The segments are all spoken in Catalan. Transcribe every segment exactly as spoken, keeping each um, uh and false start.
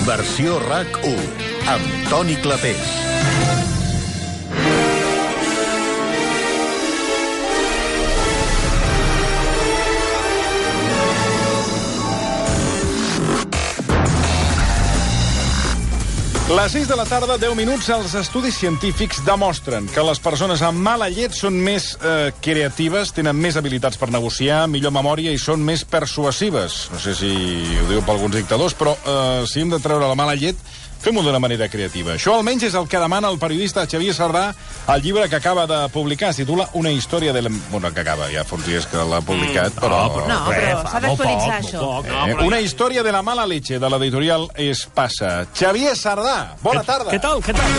Versió RAC u, amb Toni Clapés. Les sis de la tarda, deu minuts, els estudis científics demostren que les persones amb mala llet són més eh, creatives, tenen més habilitats per negociar, millor memòria i són més persuasives. No sé si ho diu per alguns dictadors, però eh, si hem de treure la mala llet, fem-ho d'una manera creativa. Això almenys és el que demana el periodista Xavier Sardà al llibre que acaba de publicar. Es titula Una història de la... Bueno, que acaba, ja fa uns dies que l'ha publicat, però... No, però, no, però s'ha d'actualitzar, això. Poc, eh, no, una història de la mala leche, de l'editorial Espasa. Xavier Sardà, bona què, tarda. Què tal, què tal?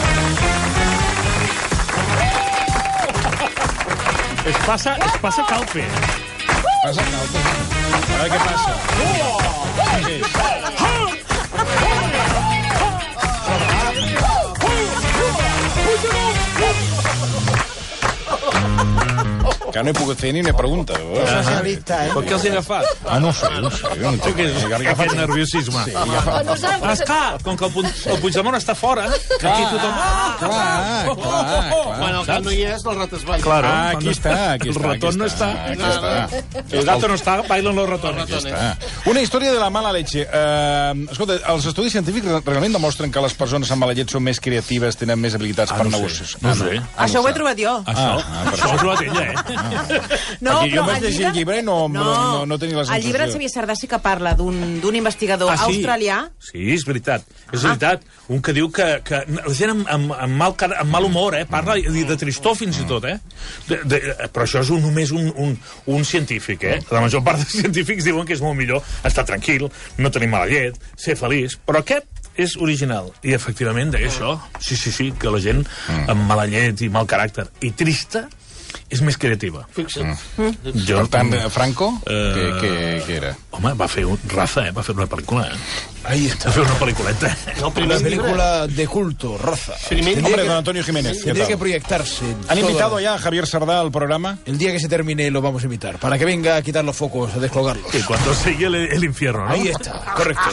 Espasa, Espasa Calpe. Passa calpa. A veure què passa. Què és? Que no he pogut fer ni una pregunta. Socialista, eh? Per què els he agafat? Ah, no ho sé, no ho sé. No Tu què és? Aquest nerviosisme. Sí, agafa... No És clar, com que el, Puig, el Puigdemont està fora, clar, aquí tothom... Clar, clar, clar. Bueno, que no hi és, el rates ball. Claro, Ah, aquí està, aquí el està. ratón aquí no està. Aquí està. El gato no està, bailen los ratones. ratones. Ah. Una història de la mala leche. Uh, escolta, els estudis científics realment demostren que les persones amb mala llet són més creatives, tenen més habilitats Ah, per no sé, negociar. no sé. Ah, Això no ho he trobat jo. Això, Ah, per això ho ha trobat ella, eh? No, Aquí jo però vaig al llegir el llibre i no, no, no, no tenia la sensació. El llibre de Xavier Sardà sí que parla d'un d'un investigador Ah, sí? australià. Sí, és veritat. És veritat. Un que diu que, que la gent amb, amb, amb, mal, car- amb mal humor, eh? Parla de, de tristor fins i tot, eh? De, de, però això és un, només un, un, un científic, eh? La major part dels científics diuen que és molt millor estar tranquil, no tenir mala llet, ser feliç. Però aquest és original. I, efectivament, deia això. Sí, sí, sí, que la gent amb mala llet i mal caràcter i trista és més creativa. Fixa't. Per tant, Franco, Eh, què, què, què era? Home, va fer un... Raza, eh? Va fer una pel·lícula, eh? Ahí está. Va fer una pel·lículeta. El Una primer llibre. película de culto, Raza. Primer Tendría Hombre, que- don Antonio Jiménez, ¿qué Tendría tal? que proyectarse. ¿Han toda- invitado ya a Javier Sardá al programa? El día que se termine lo vamos a invitar, para que venga a quitar los focos, a descolgarlos. Y cuando sigue el, el infierno, ¿no? Ahí está, correcto.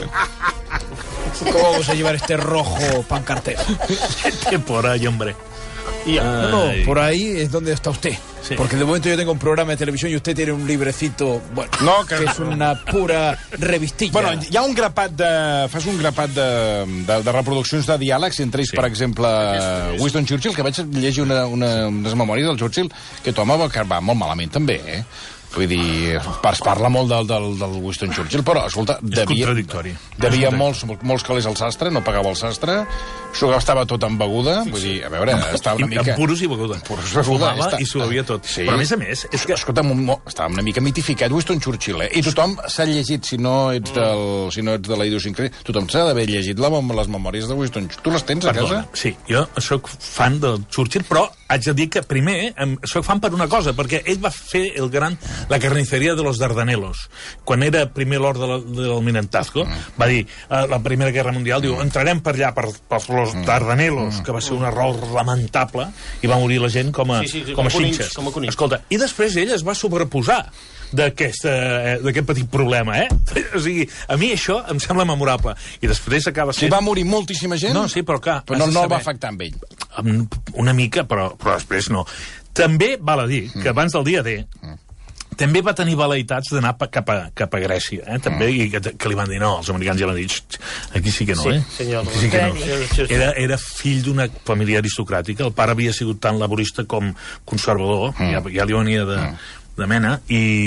¿Cómo vamos a llevar este rojo pancartero? Qué por ahí, hombre. I ja. No, no, Ay. por ahí es donde está usted. Sí. Porque de momento yo tengo un programa de televisión y usted tiene un librecito, bueno, No, que- que es una pura revistilla. Bueno, hi ha un grapat de... Fas un grapat de, de, de reproduccions de diàlegs, entre ells, Sí. per exemple, Winston Churchill, que vaig llegir una, una, unes memòries del Churchill, que home va, que va molt malament, també, eh? Vull dir, es parla molt del, del, del Winston Churchill, però, escolta, devia... contradictori. Devia molts, molts calés al sastre, no pagava el sastre, s'ho gastava tot en beguda, vull dir, a veure, estava una I, mica... amb puros i beguda. Puros i beguda. Fumava està- i s'ho bevia tot. Sí. Però, a més a més, és que... Escolta, mo- estava una mica mitificat Winston Churchill, eh? I tothom s'ha llegit, si no ets, del, si no ets de la idiosincràsia, tothom s'ha d'haver llegit la, les memòries de Winston Churchill. Tu les tens a Perdona, casa? sí, jo sóc fan del Churchill, però haig de dir que primer em, sóc fan per una cosa, perquè ell va fer el gran, la carniceria de los Dardanelos. Quan era primer lord de la- de l'Almirantazgo, mm. va dir, a la Primera Guerra Mundial, diu, entrarem per allà, per, per los Dardanelos, que va ser un error lamentable, i va morir la gent com a, Sí, sí, sí, com a com conills, xinxes. com a conills. Escolta, i després ell es va sobreposar d'aquest eh, d'aquest petit problema, eh? O sigui, a mi això em sembla memorable. I després acaba Si sent... va morir moltíssima gent? No, sí, però clar, Però no, has de no el va saber. afectar amb ell. Amb una mica, però, però després no. També val a dir que abans del dia D també va tenir veleïtats d'anar pa- cap, a, cap a Grècia, eh? També, i que, que li van dir, no, els americans ja van dir, "Xt, aquí sí que no, Sí, eh? senyor. Aquí sí que no. Sí, sí, sí. Era, era fill d'una família aristocràtica, el pare havia sigut tant laborista com conservador, ja, ja li venia de, de mena,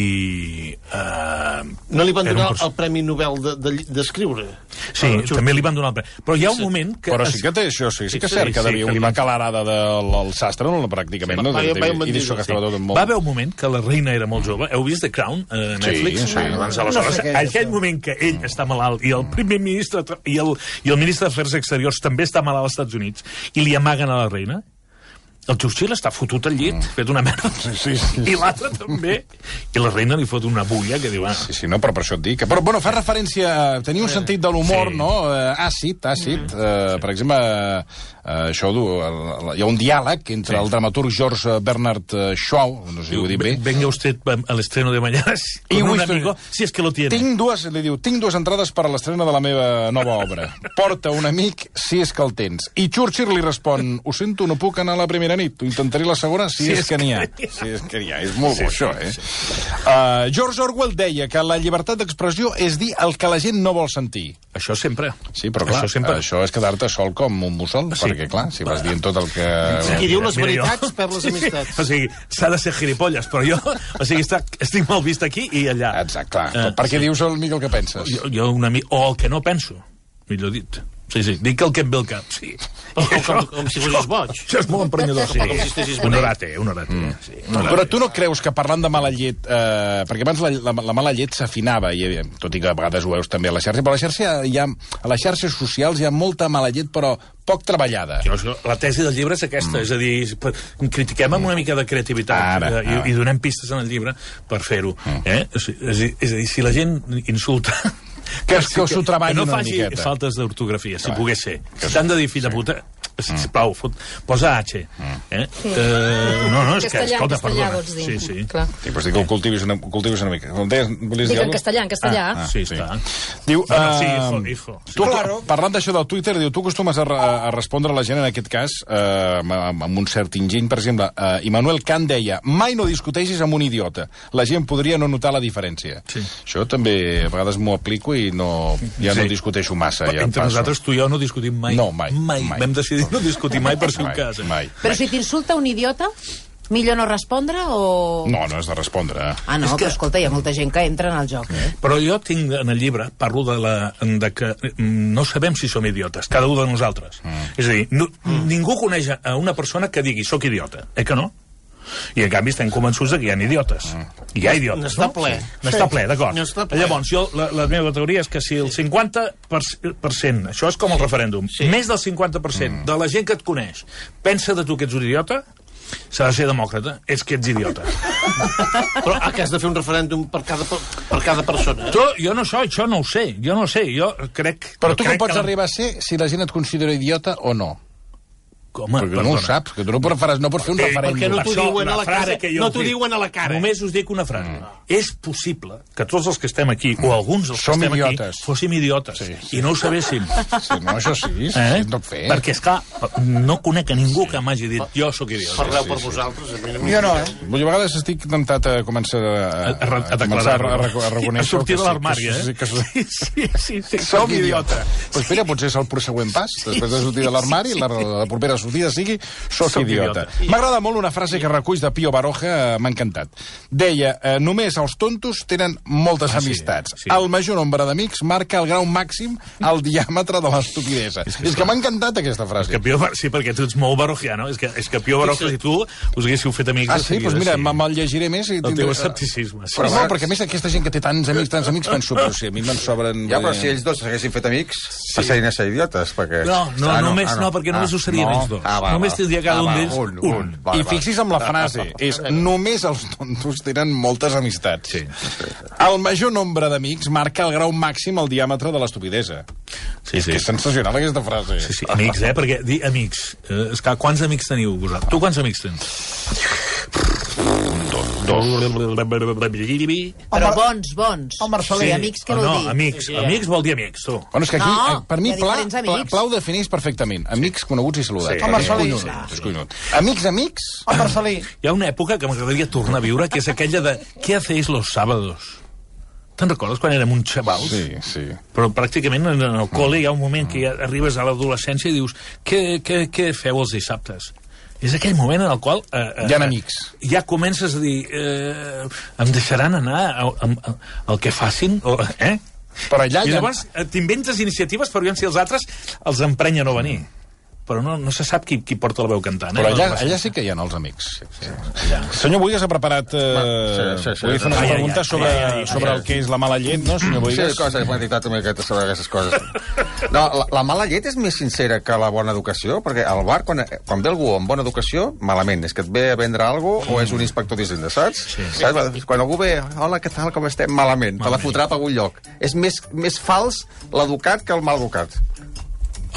i... Eh, No li van era un donar perso- el Premi Nobel d'escriure. De, Sí, al Churchill. també li van donar el premi. Però hi ha un moment que... Però es- sí que té això, sí, sí que és Sí, cert que sí, devia que un li va- calarada del sastre, no, pràcticament, Sí, no? va- va- va un I d'això bandido, gastava tot en molt. Va haver un moment que la reina era molt jove. Heu vist The Crown, a Netflix? Sí, sí. Doncs, No aleshores, sé què és aquell això. moment que ell està malalt i el primer ministre tra- i el, i el ministre d'Afers Exteriors també està malalt als Estats Units i li amaguen a la reina, el Churchill està fotut al llit, mm. fet una merda. Sí, sí. I l'altre també. I la reina li fot una bulla que diu... Ah, Sí, sí, no, però per això et dic. Però, bueno, fa referència... Tenia un sentit de l'humor, Sí. no? Eh, àcid, àcid. Eh, per exemple, Uh, això, el, hi ha un diàleg entre sí. el dramaturg George Bernard Shaw, no sé si ho he dit bé. Venga usted al estreno de mañana con un amigo, si es que lo tiene. Tinc dues, li diu, tinc dues entrades per a l'estrena de la meva nova obra. Porta un amic, si és que el tens. I Churchill li respon, ho sento, no puc anar a la primera nit, ho intentaré la segona, si, si és, és que n'hi ha. Si és que n'hi ha, és molt sí, bo, això, eh? Sí. Uh, George Orwell deia que la llibertat d'expressió és dir el que la gent no vol sentir. Això sempre. Sí, però clar, això, sempre. això és quedar-te sol com un mussol, sí. perquè, clar, si vas dient tot el que... Sí, qui diu les veritats perd les amistats. Sí. O sigui, s'ha de ser gilipolles, però jo o sigui, està, estic mal vist aquí i allà. Exacte, clar. Uh, perquè sí. dius el millor que penses. Jo, jo una mi... O el que no penso, millor dit. Sí, sí, dic el que em ve al cap, sí. O, com, com, com si fossis boig. Això és molt emprenyador, sí. Com si estiguis un orate, un orate. Mm. Sí, un orate. Però tu no creus que parlant de mala llet... Eh, perquè abans la, la, la mala llet s'afinava, tot i que a vegades ho veus també a la xarxa, però a la xarxa hi ha, a les xarxes socials hi ha molta mala llet, però poc treballada. Jo, la tesi del llibre és aquesta, mm. és a dir, critiquem amb una mica de creativitat ara, i, ara. i donem pistes en el llibre per fer-ho. Mm. Eh? És, és, és a dir, si la gent insulta... Que, que, que s'ho treballi no una faci miqueta. faltes d'ortografia, si pogués ser. Si t'han de dir fill de puta, sisplau, posa H. Eh? Sí. Uh, no, no, és que, castellà, escolta, castellà, perdona. vols dir. Sí, sí. Clar. Sí, però dic que ho cultivis una, ho cultivis una mica. Deies, volies Dic dir en castellà, en castellà. Ah, ah, sí, sí. està. Diu, No, no, sí, uh, hijo, hijo. Sí. tu, Claro. parlant d'això del Twitter, diu, tu acostumes a, a respondre a la gent, en aquest cas, uh, amb, amb un cert enginy, per exemple, uh, Immanuel Kant deia, mai no discuteixis amb un idiota. La gent podria no notar la diferència. Sí. Això també a vegades m'ho aplico i no, ja Sí. no discuteixo massa. Ja Entre passo. nosaltres, tu i jo no discutim mai. No, mai, Mai. mai. Vam decidir no discutir mai per si un Mai, cas. Eh? mai. Però si t'insulta un idiota, millor no respondre o... No, no has de respondre. Ah, no, És que- però escolta, hi ha molta gent que entra en el joc, eh? Però jo tinc en el llibre, parlo de, la, de que mm, no sabem si som idiotes, cada un de nosaltres. Mm. És a dir, no, mm. ningú coneix a una persona que digui soc idiota, eh que no? I en canvi estem convençuts de que hi ha idiotes. Mm. Hi ha idiotes, N'està no? ple. Sí. N'està ple, d'acord. N'està ple. Llavors, jo, la, la meva teoria és que si el cinquanta per cent, això és com el referèndum, Sí. més del cinquanta per cent mm. de la gent que et coneix pensa de tu que ets un idiota, s'ha de ser demòcrata, és que ets idiota. Però ah, que has de fer un referèndum per cada, per cada persona. Tu, jo no això, això no ho sé, jo no ho sé, jo crec... Però tu crec com pots que... arribar a ser si la gent et considera idiota o no? Com? Perquè no ho saps, que tu no pots, faràs, no pots fer un Eh, referèndum. perquè no t'ho Això, diuen a la la cara. frase que jo No us t'ho dic. diuen a la cara. Només us dic una frase. Mm. És possible que tots els que estem aquí, o alguns dels Som que estem idiotes. aquí, fóssim idiotes. Sí, sí. I no ho sabéssim. Sí, no, això sí, sí, Eh? no et fer. Perquè, esclar, no conec a ningú que m'hagi dit jo sóc idiota. Parleu per vosaltres. A mi no Jo no, eh? Jo a vegades estic tentat a començar a, A, a, a, començar declarar a, a, a reconèixer... a sortir que de sí, l'armari, que eh? sí, que sí, Sí, sí, sí, sí, Som som idiota. Pues espera, potser és el següent pas. Després de sortir de l'armari, la, la propera sortida sigui soc, Soc idiota. idiota. M'agrada molt una frase que reculls de Pío Baroja, eh, m'ha encantat. Deia, eh, només els tontos tenen moltes Ah, sí, amistats. sí. El major nombre d'amics marca el grau màxim al diàmetre de l'estupidesa. És que, és que m'ha encantat aquesta frase. Que Pío, Bar- sí, perquè tu ets molt barojiano. És que, és que Pío Baroja, si tu us haguéssiu fet amics... Ah, de sí? seguida, Doncs mira, sí. me- me'l llegiré més. I El teu tindré- escepticisme. Sí. Però no, perquè a més aquesta gent que té tants amics, tants amics, penso, però si a mi me'n sobren... Ja, però si ells dos s'haguessin fet amics, passarien a ser idiotes, perquè... No, no, Ah, només, ah, no, perquè només ho serien ells dos. Ah, va, només va. tindria cada Ah, un va, d'ells un, un. un. Va, I va. fixis amb la frase, és només els tontos tenen moltes amistats. Sí. El major nombre d'amics marca el grau màxim al diàmetre de l'estupidesa. Sí, sí. Que és sensacional aquesta frase. Sí, sí, amics, eh? Perquè dir amics... Eh, és que quants amics teniu vosaltres? Tu quants amics tens? Dos. Però bons, bons. El Marcelí. Sí, amics, què Oh, vol no, dir? amics. Sí, sí. Amics vol dir amics, tu. Bueno, és que aquí, No, eh, per mi, hi ha Pla, diferents Pla, amics. Pla ho defineix perfectament. Amics coneguts i saludats. Sí. El Marcelí. És collonut, és collonut. Amics, amics... El Marcelí. Hi ha una època que m'agradaria tornar a viure, que és aquella de què hacéis los sábados? Te'n recordes quan érem uns xavals? Sí, sí. Però pràcticament en el col·le hi ha un moment que ja arribes a l'adolescència i dius què, què, què feu els dissabtes? És aquell moment en el qual... Eh, eh, Hi ha amics. Ja comences a dir... Eh, em deixaran anar a, a, a, al que facin? O, eh? Però allà I hi ha... llavors eh, t'inventes iniciatives per veure si els altres els emprenya a no venir. Però no, no se sap qui, qui porta la veu cantant. Eh? Però allà, allà sí que hi ha els amics. Sí, sí. Senyor Boigas ha preparat... Eh, Sí, sí, sí. Vull fer unes Ai, ai, preguntes ai, sobre, ai, ai, ai. sobre el que és la mala llet, no, senyor Sí, Boigas? coses, m'he dictat una miqueta sobre aquestes coses. No, la, la mala llet és més sincera que la bona educació, perquè al bar, quan, quan ve algú amb bona educació, malament, és que et ve a vendre alguna cosa o és un inspector d'Hisenda, saps? Sí. Saps? Quan algú ve, hola, què tal, com estem? Malament, te la fotrà per algun lloc. És més, més fals l'educat que el mal educat.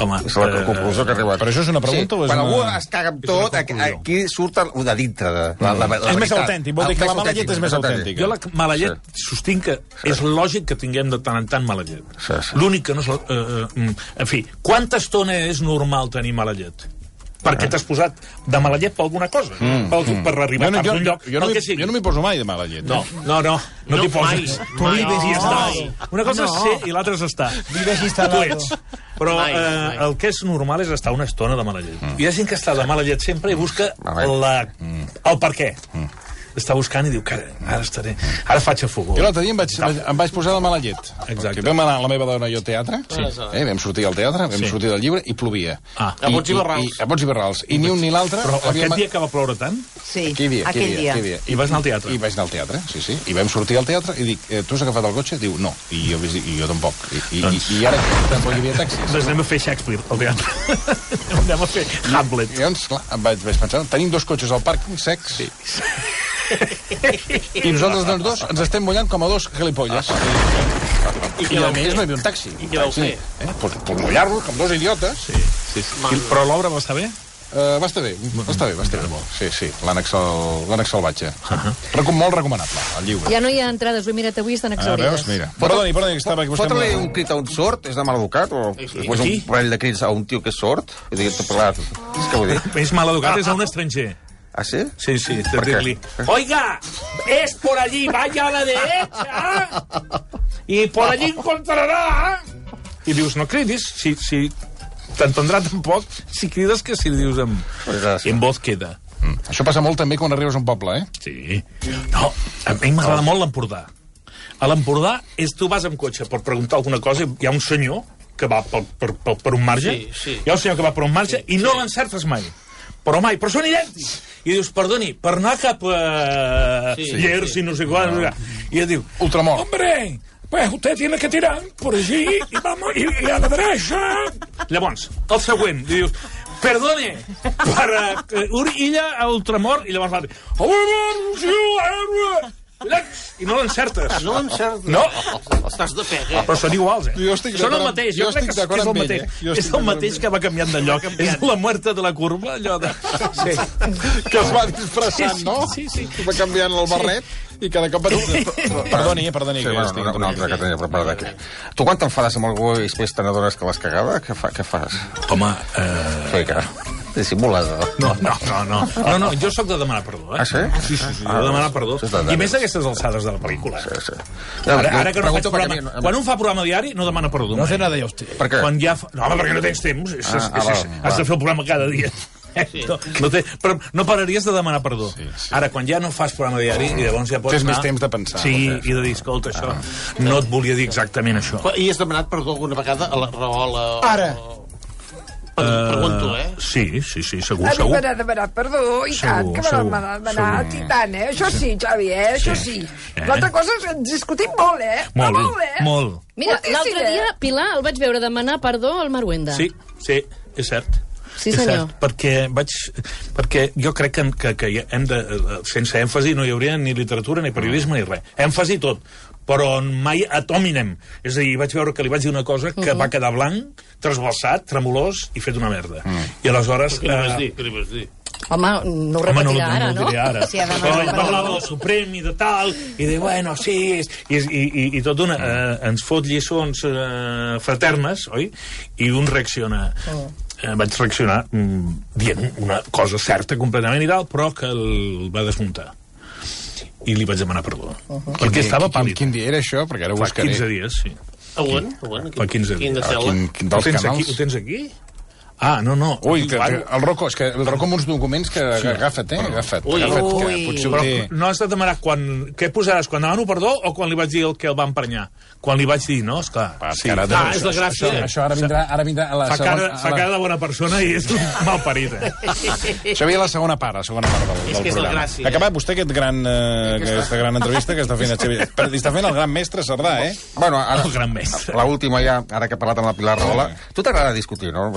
Home, és la eh, conclusió que ha arribat. Però això és una pregunta o és quan una- algú es caga amb És una tot, aquí, conclusió. aquí surt el, de dintre de la, la, la, la És més veritat. autèntic, vol dir El que la més mala autèntic, llet és més autèntica. Jo la mala llet sostinc que és lògic que tinguem de tant en tant mala llet. Sí, sí. L'únic que no és... Eh, eh, en fi, quanta estona és normal tenir mala llet? Perquè t'has posat de mala llet per alguna cosa. Mm, per, per arribar Jo no, a jo, un lloc. jo, no el m'hi- que sigui. jo no m'hi poso mai de mala llet. No, no, no, no t'hi No, poses. mai, Tu mai. vives i No. estàs. Una cosa és ser i l'altra és estar. Vives Tu instal·lado. ets. Però Mai, eh, mai. el que és normal és estar una estona de mala llet. Hi ha gent que està de mala llet sempre i busca Mala llet. la, el per què. Està buscant i diu, cara, ara estaré... Ara faig a fogó. Jo l'altre dia em vaig, em vaig posar de mala llet. Exacte. Perquè vam anar la meva dona i jo al teatre, Sí. eh, vam sortir al teatre, vam Sí. sortir del llibre i plovia. Ah. A bots i I, barrals. I, a bots i barrals. I ni un ni l'altre... Però havíem- aquest dia que va ploure tant, Sí, Aquell dia, aquell aquell dia. dia. aquell dia. I vas anar al teatre. I vaig anar al teatre, sí, sí. I vam sortir al teatre i dic, eh, tu has agafat el cotxe? Diu, no. I jo, vaig dir, i jo tampoc. I, i, Doncs- i, i ara tampoc hi havia taxis. doncs anem a fer Shakespeare al teatre. anem a fer Hamlet. I llavors, clar, em vaig, vaig pensar, tenim dos cotxes al pàrquing secs. Sí. I nosaltres doncs dos ens estem mullant com a dos gilipolles. I I, què a vau més fer? no hi havia un taxi. I què vau Sí. fer? Eh? Pues, pues mullar-nos com dos idiotes. Sí, sí, sí. I, però l'obra va estar bé? Uh, va estar bé, va estar bé, va estar bé. Sí, sí, l'ànex sal- l'ànex salvatge. Recom molt recomanable, el llibre. Ja no hi ha entrades, ho he mirat avui, estan Ah, exaurides. veus? Mira. Perdoni, perdoni, que estava... que vostè Fotre-li em- un crit a un sord és de mal educat? O, Sí. o és Qui? un parell de crits a un tio que és sord? I diguem, t'he parlat. És que vull dir? És mal educat, és a un estranger. Ah, sí? Sí, sí, de Per què? dir-li, oiga, es por allí, vaya a la derecha, y por allí encontrará... I dius, no cridis, si, si t'entendrà tampoc, si crides que si li dius en, Gràcies. en voz queda. Mm. Això passa molt també quan arribes a un poble, eh? Sí. No, a mi m'agrada molt l'Empordà. A l'Empordà és tu vas amb cotxe per preguntar alguna cosa, hi ha un senyor que va per, per, per, per un marge, Sí, sí. hi ha un senyor que va per un marge sí, i no sí. l'encertes mai. Però mai, però són idèntics. I dius, perdoni, per anar cap a Sí, sí, Llers sí. i no sé quan... No. I ell diu, Ultramort. hombre, pues usted tiene que tirar por allí y vamos y, y a la derecha. Llavors, el següent, i dius, perdone, per uh, una illa a Ultramort, i llavors va dir, i no l'encertes. No l'encertes. No. Estàs de pega. Però són iguals, eh? Jo estic són el d'acord amb- mateix. jo Jo, crec estic que, d'acord és el amb ell, mateix. eh? Jo És estic el d'acord mateix amb que va canviant de lloc. És la muerta de la curva, allò de... Sí. Que es va disfressant, Sí, no? sí, sí. Va canviant el barret i cada cop... Perdoni, eh, perdoni. Sí, que bueno, estic una, una altra que tenia preparada aquí. Tu quan t'enfades amb algú i després te n'adones que l'has cagada, què, fa, què fas? Home, eh... Què, que dissimules? No, no, no, no. No, no, jo sóc de demanar perdó, eh? Ah, sí? Sí, sí, sí, Ah, de demanar perdó. això està I més a aquestes alçades de la pel·lícula. Sí, sí. Ara, ara que no faig Pregunto perquè programa... a mi- a mi- Quan un fa programa diari, no demana perdó. No mai. hace nada ya usted. Per què? Quan ja fa... No, home, perquè no tens temps. És, Ah, és, ah, és, va, és, va. has de fer el programa cada dia. No, no té, però no pararies de demanar perdó. Sí, sí. Ara, quan ja no fas programa diari, i llavors ja pots Tens anar... més temps de pensar. Sí, i de dir, escolta, això... No et volia dir exactament això. I has demanat perdó alguna vegada a la Rahola? Ara. Per, pregunto, eh? Sí, sí, sí, segur, A mi segur. m'ha demanat perdó, i tant, Segur, que m'ha segur, demanat, segur. i tant, eh? Això sí, Xavi, eh? Això sí. Eh? L'altra cosa és que ens discutim molt, eh? Però Molt, molt, eh? molt. Mira, Moltíssim, l'altre eh? dia, Pilar, el vaig veure demanar perdó al Maruenda. Sí, sí, és cert. Sí, És senyor. cert, perquè vaig... Perquè jo crec que, que, que hi hem de... Sense èmfasi no hi hauria ni literatura, ni periodisme, ni res. Èmfasi tot, però mai ad hominem. És a dir, vaig veure que li vaig dir una cosa que uh -huh. va quedar blanc, trasbalsat, tremolós i fet una merda. Uh -huh. I aleshores... Què li vas eh, dir? Què li vas dir? Home, no ho Home, no, repetirà ara, no, no? ho diré ara. Si ha Però demanat ell parlava perdó. del Suprem i de tal, i de, bueno, sí, és, i, i, i, i tot una... Eh, ens fot lliçons eh, fraternes, oi? I un reacciona... Oh. Eh, vaig reaccionar mm, dient una cosa certa completament i tal, però que el va desmuntar. I li vaig demanar perdó. Uh -huh. Perquè estava quin, pàl·lid. quin dia era això? Perquè ara ho Fa buscaré. quinze dies, sí. A on? A on? Fa quinze Quin de dies. Ah, cel·la? quin, quin Ho dels tens canals? aquí? Ho tens aquí? Ah, no, no. Ui, que, Igual- que, el Rocco, és que el Rocco amb uns documents que, que agafa't, eh? Agafa't, Ui. agafa't, que Ui. potser ho Però té... no has de demanar quan... Què posaràs? Quan demano perdó o quan li vaig dir el que el va emprenyar? Quan li vaig dir, no? Esclar. Va, Sí. cara de- Ah, és la gràcia. Això, això ara vindrà, ara vindrà a la Fa segona... cara, a fa la- cara de bona persona i és un mal parit, eh? Això ve a la segona part, la segona part del, És del que és la programa. gràcia, Ha acabat vostè aquest gran, eh, aquesta gran entrevista que està fent el Xavier. Però li està fent el gran mestre Cerdà, eh? Bueno, ara, El gran mestre. l'última ja, ara que he parlat amb la Pilar Rahola. Tu t'agrada discutir, no? Perquè... Sí.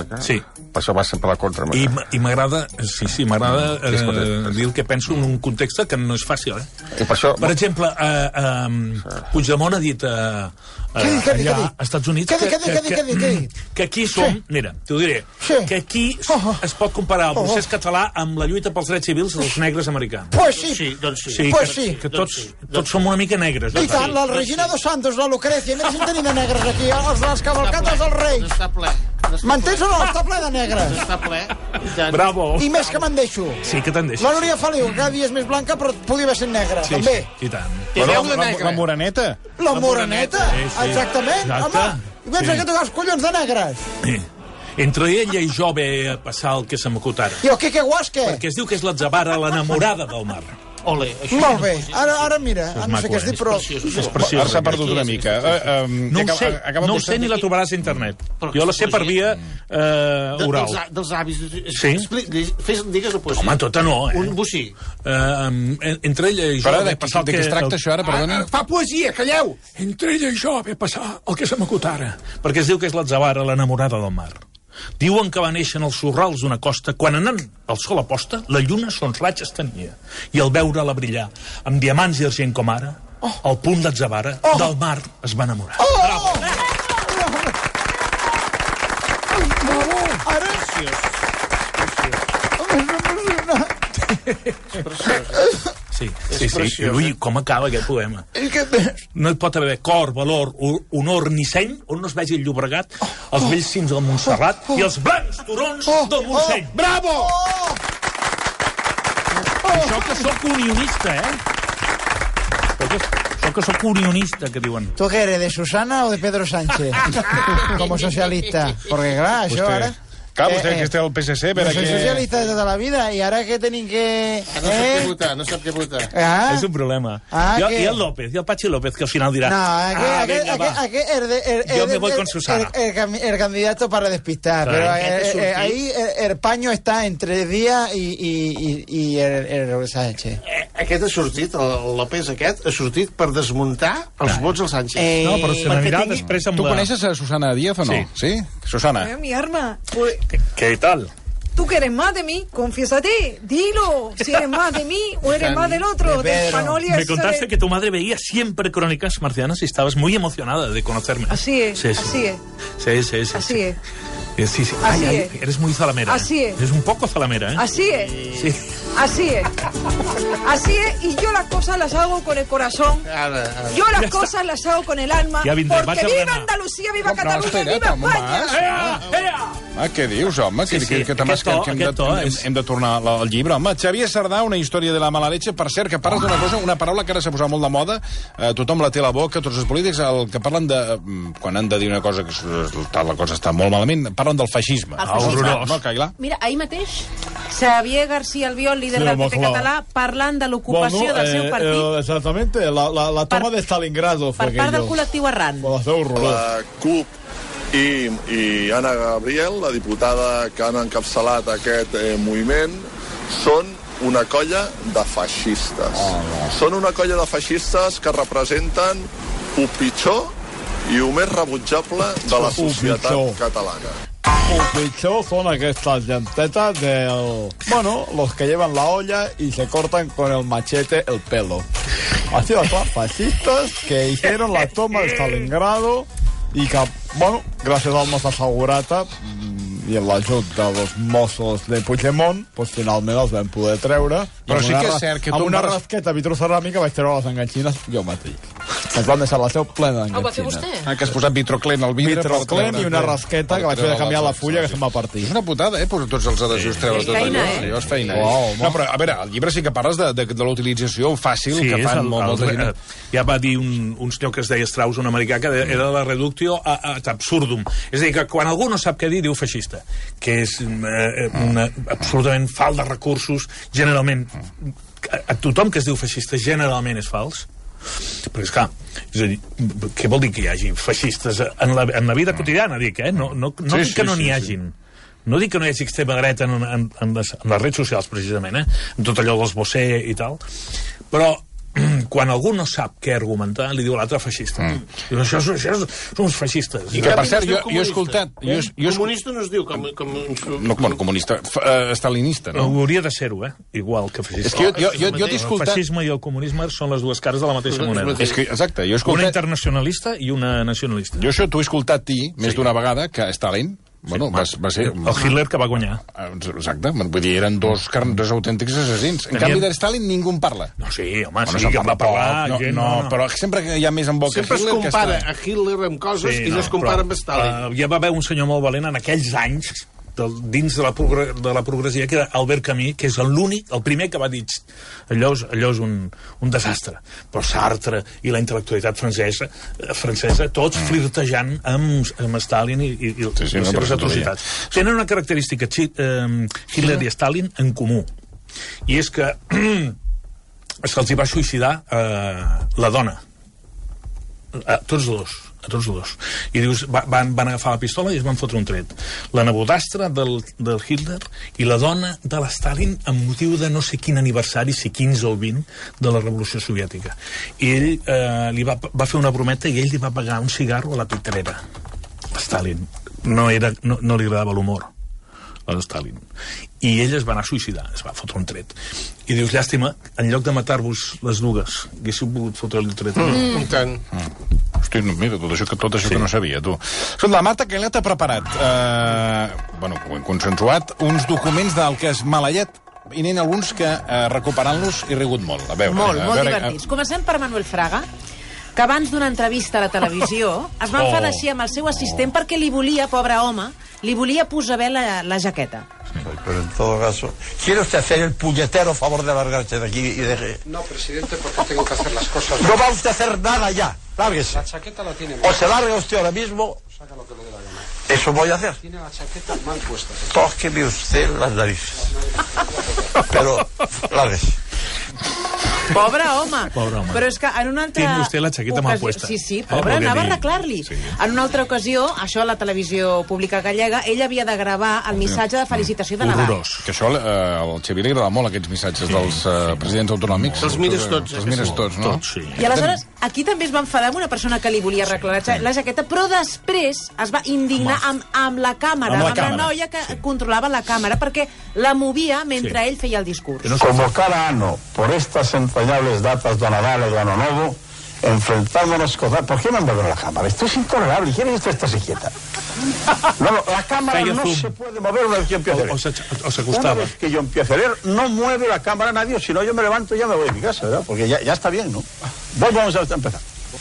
Per això va sempre a la contra. I, i m'agrada, sí, sí, m'agrada eh, dir el que penso en un context que no és fàcil, eh? I per això... Per exemple, eh, eh, Puigdemont ha dit eh, Què dic, què dic, allà què dic? als Estats Units Què dic, que, què dic, què dic, què dic, què dic? que aquí som, Sí. mira, t'ho diré, Sí. que aquí Oh. es pot comparar el procés Oh. català amb la lluita pels drets civils dels negres americans. Pues sí. Sí, doncs sí. Sí, Pues que, sí. que tots, tots som una mica negres. I no? tant, la Regina dos Santos, la Lucrecia, mira si en tenim de negres aquí, els, les cavalcates dels Reis. Està ple. M'entens o no? Està ple de negres. Està ple. I tant. Bravo. I més que me'n deixo. Sí, que te'n deixes. La Núria Feliu, cada dia és més blanca, però podia haver sent negra, Sí, també. sí, i tant. Bueno, Tireu la, la la, negra. La moreneta. La moreneta, Sí, sí. exactament, Exacte. home. I pensa Sí. que tocar els collons de negres. Sí. Entre ella i jo ve a passar el que se m'acut ara. I el Quique Guasque. Perquè es diu que és l'Atzavara, l'enamorada del mar. Ole, això Molt bé, ara, ara mira, és no sé maco, què has eh? dit, però... És preciós. Ara s'ha perdut una mica. Uh, um, No ho sé, no ho sé ni la trobaràs a internet. Jo la sé per via eh, De, oral. dels, a- dels avis. Sí? Expli- Fes, digues la poesia. Home, tota no, eh? Un bocí. Eh, um, entre ella i jo... Però ve de, passar el de què es tracta, això, ara, perdona? Fa poesia, calleu! Entre ella i jo ve passar el que se m'acut ara. Perquè es diu que és l'Atzavara, l'enamorada del mar. Diuen que va néixer en els sorrals d'una costa quan anant el sol a posta, la lluna sons ratxes tenia. I al veure-la brillar amb diamants i argent com ara, al punt d'Atzavara, Oh. del mar es va enamorar. Oh! Bravo. Ara... Sí, sí, sí. I ui, com acaba aquest poema. I què més? No hi pot haver cor, valor, ho- honor ni seny on no es vegi el Llobregat, els vells cims del Montserrat i els blancs turons del Montseny. Bravo! Això que sóc unionista, eh? Això que, això que sóc unionista, que diuen. ¿Tú qué eres, de Susana o de Pedro Sánchez? Como socialista. Porque claro, això Vostè- ara... Clar, vostè Eh, que eh. està al P S C, a Yo veure soy què... socialista de toda la vida y ahora que tenéis que... No sap què ¿Eh? votar, no sap què votar. Ah, És un problema. Ah, I, què? I el López, i el Pachi López, que al final dirà... no, aquí, ah, aquí, vinga, aquí, va. aquí el, de- el, Yo el- me voy el- con Susana. El, el cam- el candidato para despistar, Claro. pero Aquest eh, és eh, sortit. ahí el, el paño está entre Díaz y, y, y, y el, el Sánchez. Eh, Aquest ha sortit, el López aquest, ha sortit per desmuntar els vots al Sánchez. Eh, No, però se perquè n'anirà tingui- després amb Tu la... coneixes a Susana Díaz o no? Sí. Sí? Susana. Eh, mi arma, pues, Què tal? tú que eres más de mí, confiésate, dilo, si eres más de mí o eres más del otro, De del Pedro. Panoli Me ese contaste de- que tu madre veía siempre crónicas marcianas y estabas muy emocionada de conocerme. Así es, Sí, sí. así es, Sí, sí, sí. así sí. es, Eh, Sí, sí. Así Ay, es. ay, eres muy zalamera. Así ¿eh? es. Eres un poco zalamera, ¿eh? así es, Sí. así es, así es, y yo las cosas las hago con el corazón. Ara, ara. Yo las Ya está. cosas las hago con el alma, Ya vindré, vaig porque a viva ordenar. Andalucía, viva No, però Cataluña, espera't, viva home, España. Mas. Ea, ea! Ah, què dius, home? Sí, que, sí, que, que, aquest temes que, to, que hem, de, aquest to hem, és- hem de tornar la- al llibre. Home, Xavier Sardà, una història de la mala leche. Per cert, que parles d'una cosa, una paraula que ara s'ha posat molt de moda, eh, tothom la té a la boca, tots els polítics, el que parlen de... mm, quan han de dir una cosa que és- la cosa està molt malament, parlen del feixisme. El feixisme. Ah, no, Cailà? Mira, ahir mateix, Xavier García Albiol, líder Sí, del home, P P clar. català, parlant de l'ocupació Bueno, del seu eh, partit eh, exactamente, la, la, la toma Per- de Stalingrado fue per part del aquello. col·lectiu Arran. Va ser horrorós. La CUP i, i Anna Gabriel, la diputada que han encapçalat aquest eh, moviment, són una colla de feixistes. Oh, no. Són una colla de feixistes que representen el pitjor i el més rebutjable de la societat pitjor. catalana. El pitjor son aquestas llantetas del... Bueno, los que llevan la olla y se cortan con el machete el pelo. Así las fascistas que hicieron la toma de Stalingrado y que, bueno, gracias al Mossos Segurata mm, i amb l'ajut dels Mossos de Puigdemont, pues, finalment els vam poder treure. I Però amb sí una que és ra- cert que amb tu una vas- rasqueta vitroceràmica vaig treure les enganxines jo mateix. Ens van deixar la seu plena Ho va fer d'enganxines. vostè? Ah, que has posat vitroclen al vidre. per Vitroclen treure- i una rasqueta que vaig fer de canviar la fulla que se'm va partir. És una putada, eh? Posar tots els adhesius, treure És tot feina, allò. eh? Allò és feina. Uau, home. no, però, a veure, al llibre sí que parles de, de, de la utilització fàcil que és fan el- molt, el- molta gent. eh, Ja va dir un, un senyor que es deia Strauss, un americà, que de- era la reductio a, a absurdum. És a dir, que quan algú no sap què dir, diu feixista, que és eh, una, absolutament fals de recursos, generalment... A, a tothom que es diu feixista generalment és fals. Perquè, esclar, és a dir, què vol dir que hi hagi feixistes en la, en la vida quotidiana, dic, eh? No, no, no Sí, dic que sí, no n'hi sí, hagin. No dic que no hi hagi extrema dreta en, en, en, les, en les redes socials, precisament, eh? En tot allò dels Bossé i tal. Però quan algú no sap què argumentar, li diu a l'altre feixista. Mm. Diu, això, és, això és, són uns feixistes. I que, per cert, jo, jo he escoltat... Jo, jo, comunista no es diu com... com... No, bueno, comunista, uh, estalinista, no? Hauria de ser-ho, eh? Igual que feixista. És que jo, jo, jo, jo t'he escoltat... El feixisme i el comunisme són les dues cares de la mateixa moneda. És que, exacte, jo he escoltat... Una internacionalista i una nacionalista. Jo això t'ho he escoltat a ti, més Sí. d'una vegada, que Stalin... Bueno, va, va ser... El Hitler que va guanyar. Exacte, vull dir, eren dos, dos autèntics assassins. En Tenien... canvi, de Stalin ningú en parla. No, sí, home, bueno, sí, que va parlar... No, gent, no, no, no, però sempre que hi ha més en boca Sempre Hitler es compara que a Hitler amb coses Sí, i no, no es compara però, amb Stalin. Uh, ja va haver un senyor molt valent en aquells anys, del, dins de la, de la progressia, que era Albert Camus, que és l'únic, el primer que va dir allò és, allò és un, un desastre. Però Sartre i la intel·lectualitat francesa, francesa tots mm. flirtejant amb, amb Stalin i, i, i sí, sí, les no, seves atrocitats. Tenen una característica, eh, Hitler i Stalin, en comú. I és que se'ls hi va suïcidar eh, la dona. A tots dos. A tots dos. I dius, va, van, van agafar la pistola i es van fotre un tret. La nebodastra del, del Hitler i la dona de l'Stalin amb motiu de no sé quin aniversari, si quinze o vint, de la Revolució Soviètica. I ell eh, li va, va fer una brometa i ell li va pagar un cigarro a la pitrera. Stalin. No, era, no, no li agradava l'humor a Stalin. I ell es va anar a suïcidar, es va fotre un tret. I dius, llàstima, en lloc de matar-vos les dues, haguéssiu pogut fotre-li el tret. Mm. I tant. Mm. Hosti, mira, tot això, que, tot això sí. que no sabia, tu. Escolta, la Marta Caillat t'ha preparat, eh, bueno, consensuat, uns documents del que és Malallet, i n'hi ha alguns que, eh, recuperant-los, he rigut molt. A veure, molt, a molt veure, divertits. Comencem per Manuel Fraga, que abans d'una entrevista a la televisió es va enfadar així amb el seu assistent perquè li volia, pobre home, li volia posar bé la, la jaqueta. Pero en todo caso, ¿quiere usted hacer el puñetero favor de largarse de aquí y deje...? No, presidente, porque tengo que hacer las cosas... No va usted a hacer nada ya, lárguese. La chaqueta la tiene O se larga usted ahora mismo... Saca lo que le dé la gana. Eso voy a hacer. Tiene la chaqueta mal puesta. Tóqueme usted las narices. Pero, lárguese. Pobre home. Pobre home. Però és que en una altra... Tiene usted la chaqueta mal puesta. Sí, sí, pobre, eh, anava a arreglar-li. Sí. En una altra ocasió, això a la televisió pública gallega, ell havia de gravar el missatge de felicitació de Nadal. Horrorós. Que això, eh, al Xavier li agrada molt, aquests missatges sí. dels eh, presidents autonòmics. Els mires tots. Els mires tots, no? Tots, sí. I aleshores, aquí també es va enfadar amb una persona que li volia arreglar la, la jaqueta, però després es va indignar amb, amb la càmera, amb la, amb càmera. la noia que sí. controlava la càmera, perquè la movia mentre sí. ell feia el discurs. Como cada ano, por estas entrañables datas de Nadal o de Ano Novo, enfrentándonos con... ¿Por qué no anda a ver la cámara? Esto es intolerable. ¿Quiere que esto esté quieta? No, no, la cámara no zoom. Se puede mover una vez que yo empiezo a leer. O, o, se, o se acostaba. Una vez que yo empiezo a leer, no mueve la cámara nadie, si no yo me levanto y ya me voy a mi casa, ¿verdad? Porque ya, ya está bien, ¿no? Pues vamos a empezar.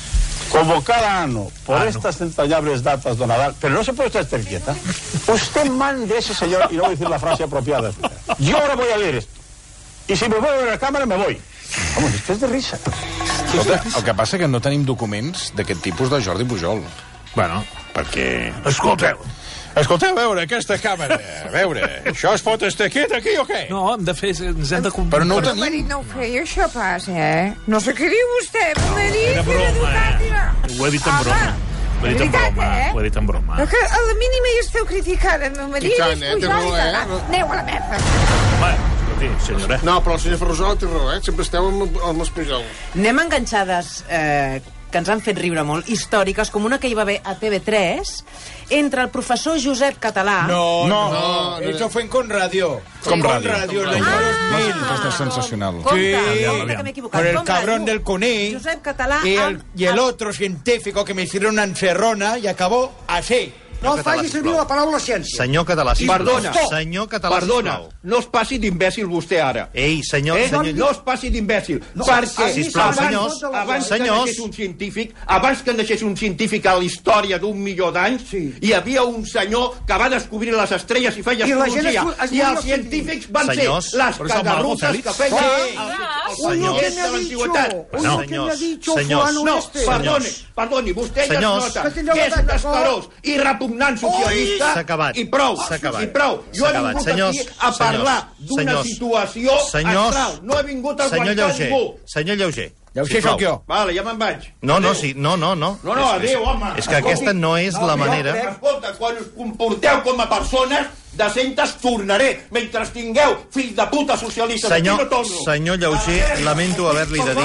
Como cada ano, por ah, estas no. entrañables datas de Nadal, pero no se puede estar quieta. Usted mande a ese señor, y no voy a decir la frase apropiada. Yo ahora voy a leer esto. Y si me voy a ver la cámara, me voy. Vamos, esto és de risa. Escolta, el que passa que no tenim documents d'aquest tipus de Jordi Pujol. Bueno, perquè... Escolteu. Escolteu, a veure, aquesta càmera. A veure, això es pot estar quiet aquí o què? No, hem de fer... Ens hem de... Però no ho Però, tenim. Marit, no ho feia, això passa, eh? No sé què diu vostè, Marit. Era broma, eh? Ho he dit en broma. Ho he dit en broma, eh? ho he dit en broma. Que a la mínima hi esteu criticant, el meu marit. I tant, eh? Té raó, eh? Aneu a la merda. Home, escolti, senyora. No, però el senyor Ferrusola té raó, eh? Sempre esteu amb, amb els Pujol. Anem enganxades eh, que ens han fet riure molt, històriques, com una que hi va haver a T V tres, entre el professor Josep Català... No, no, no, no, eso fue en Conradio. Com Con radio. Radio, Com el año radio. dos mil. Ah, Esto es sensacional. Compte, Sí. compte que m'he equivocat. Con el Com cabrón radio, del Cuní Josep Català... y el, amb- y el amb- otro científico que me hicieron una encerrona y acabó así. No faci servir la paraula ciència. Senyor Català, sisplau. Perdona. Senyor Català, Perdona, sisplau. no es passi d'imbècil vostè ara. Ei, senyor... Eh? senyor... No es passi d'imbècil. No, perquè sisplau, abans, senyors, abans senyors. que naixés un científic, abans que naixés un científic a la història d'un milió d'anys, sí. hi havia un senyor que va descobrir les estrelles i feia I la gent astrologia. es- es I moria els científics van Senyors, ser les però és el Mago cagarrutes Fèlix. que feien Sí. els, els Senyors. senyors de l'antiguitat. No, senyors, No, senyors. perdoni, perdoni, vostè ja Senyors. es nota que és descarós i repugnant socialista. S'ha acabat. I prou, S'ha acabat. i prou. Jo S'ha he acabat. vingut Senyors, aquí a parlar d'una senyors, situació senyors, astral. No he vingut a Senyor aguantar Lleuger, ningú. senyor Lleuger. Lleuger sisplau. sóc jo. Vale, ja me'n vaig. No, no, Adéu. sí, no, no, no. No, no, adéu, home. És que aquesta no és la manera... Escolta, quan us comporteu com a persones, de centes tornaré. Mentre tingueu, fill de puta socialistes, Senyor, aquí no torno. senyor Lleuger, lamento haver-li de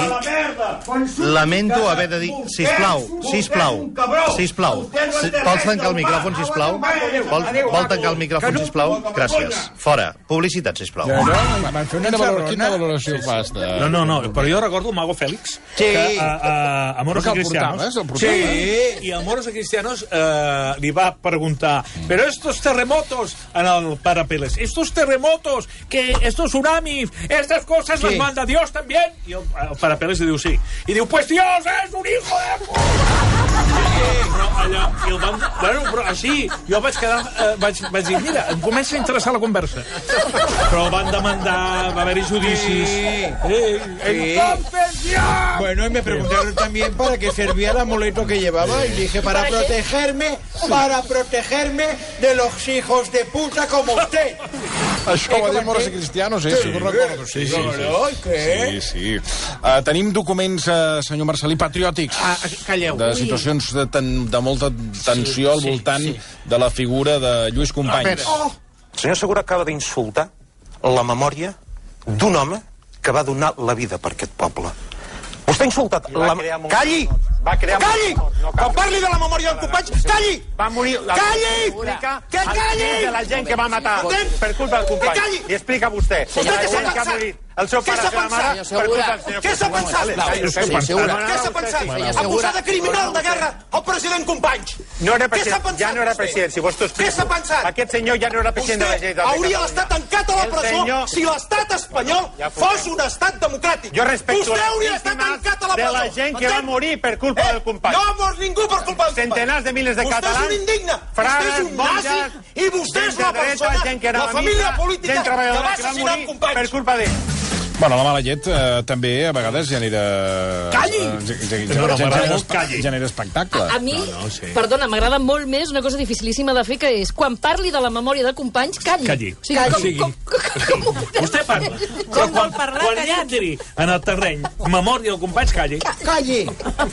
dir... Lamento haver de dir... Sisplau, sisplau, sisplau. Si, vols tancar el micròfon, sisplau? Vol, vol tancar el micròfon, sisplau? Gràcies. Fora. Publicitat, sisplau. No, no, van fer una valoració, quina valoració fas de... No, no, no, però jo recordo el Mago Fèlix, Sí. que a, a, a Moros Però y que el Cristianos... portaves, el portaves. Sí, i a Moros y Cristianos eh, li va preguntar, pero estos terremotos, en el Parapeles, estos terremotos, que estos tsunamis, estas cosas las manda Dios también. I el, el Parapeles li diu sí. I diu, pues Dios es un hijo de puta! Però allò, i el van... Bueno, però així, jo vaig quedar... Eh, vaig, vaig dir, mira, em comença a interessar la conversa. Però van demandar, va haver-hi judicis. Eh, entonces ya... Bueno, y me preguntaron también para qué servía el amuleto que llevaba y dije, para protegerme, para protegerme de los hijos de puta como usted. Això ho va dir Moros i Cristianos, eh? Sí, si ho recordo. Sí, sí, sí. Sí, sí. Uh, tenim documents, uh, senyor Marcelí, patriòtics. Ah, calleu. De situacions de, ten, de molta tensió al voltant de la figura de Lluís Companys. Oh! El senyor Segura acaba d'insultar la memòria d'un home que va donar la vida per aquest poble. Vostè ha insultat la... Calli! Va crear... Calli! Quan parli de la memòria del company, calli! Va morir... La... Calli! Que calli! De la gent que va matar per culpa del company. Que calli! I explica vostè. Vostè què s'ha Que ha morit el seu Què pare, s'ha la seva mare, pensat? per culpa del senyor Què s'ha pensat? Companys. Què s'ha pensat? Acusar de criminal de guerra el president Companys. No era Què s'ha president, pensat ja no era vostè? president, si vos t'ho explico. Què s'ha pensat? Aquest senyor ja no era president de la Vostè Generalitat de hauria Catalunya. d'estar tancat a la El presó senyor- si l'estat espanyol Ja fos. fos un estat democràtic. Jo respecto Vostè les hauria d'estar víctimes tancat a la de presó. la gent que va Entén? morir per culpa Eh, del company. No ha mort ningú per culpa del company. Centenars de milers de Vostè catalans, és un indigne. frares, Vostè és un monges, nazi i vostè és gent la de dreta, persona, gent que era la família amiga, política gent que treballadora va que va assassinar morir Companys. per culpa d'ell. Bueno, la mala llet eh, també a vegades genera... Calli! Eh, ge- ge- No, no, genera, m'agrada molt espe- calli. genera espectacle. A mi, No, no, sí. perdona, m'agrada molt més una cosa dificilíssima de fer, que és, quan parli de la memòria de companys, calli. Calli. O sigui, Calli. com, Sí. com, com, com, Vostè parla. Però quan, quan entri en el terreny memòria del company, calli. Calli!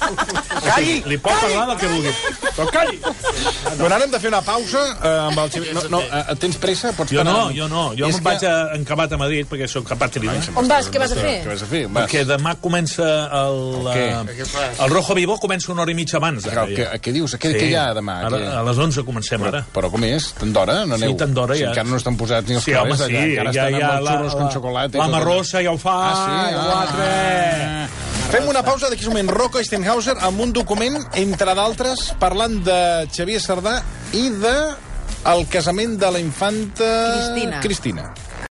Calli! Li pot parlar del que vulgui. Però calli! Bueno, ara hem de fer una pausa eh, amb el Xavier. No, no, eh, tens pressa? Pots Jo parar? no, jo no. Jo És me'n que- vaig a, encabat a Madrid perquè sóc capàtria. On vas? Què vas a fer? Què vas a fer? Vas. Perquè demà comença el... Què? eh, El Rojo Vivo comença una hora i mitja abans. Però ara, què, ja. què dius? Què, què hi ha demà? Ara, Què? a les onze comencem, Però, ara. però com és? Tant d'hora? No Sí, aneu? tant d'hora Si ja. encara no estan posats ni els Sí, home, calés sí, allà. Encara ja estan hi ha amb els la- xurros la- con xocolata. i la tot. Marrossa ja ho fa, Ah, sí? i Ah. l'altre. Fem una pausa d'aquí un moment. Rocco Eisenhauser amb un document, entre d'altres, parlant de Xavier Sardà i de el casament de la infanta... Cristina. Cristina.